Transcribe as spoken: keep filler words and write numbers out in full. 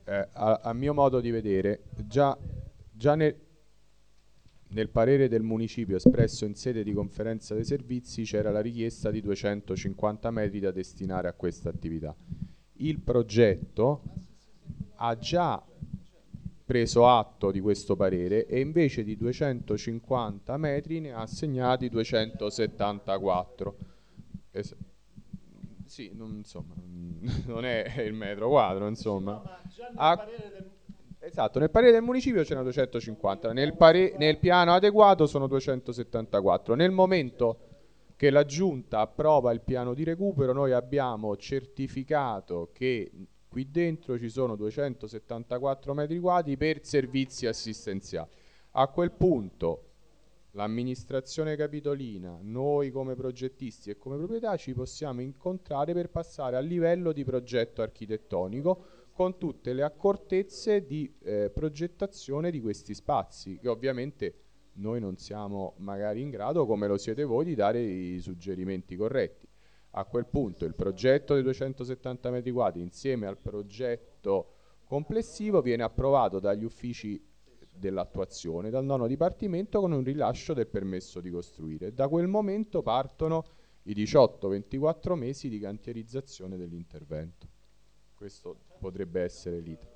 eh, a, a mio modo di vedere, già, già nel, nel parere del municipio espresso in sede di conferenza dei servizi c'era la richiesta di duecentocinquanta metri da destinare a questa attività. Il progetto ha già preso atto di questo parere e invece di duecentocinquanta metri ne ha assegnati duecentosettantaquattro. Es- sì, non, insomma, non è il metro quadro, insomma. Ha- esatto, nel parere del municipio c'erano duecentocinquanta, nel, pare- nel piano adeguato sono duecentosettantaquattro. Nel momento che la giunta approva il piano di recupero, noi abbiamo certificato che qui dentro ci sono duecentosettantaquattro metri quadri per servizi assistenziali. A quel punto l'amministrazione capitolina, noi come progettisti e come proprietà ci possiamo incontrare per passare al livello di progetto architettonico con tutte le accortezze di eh, progettazione di questi spazi, che ovviamente noi non siamo magari in grado, come lo siete voi, di dare i suggerimenti corretti. A quel punto il progetto dei duecentosettanta metri quadri insieme al progetto complessivo viene approvato dagli uffici dell'attuazione, dal nono dipartimento con un rilascio del permesso di costruire. Da quel momento partono i diciotto ventiquattro mesi di cantierizzazione dell'intervento. Questo potrebbe essere l'iter.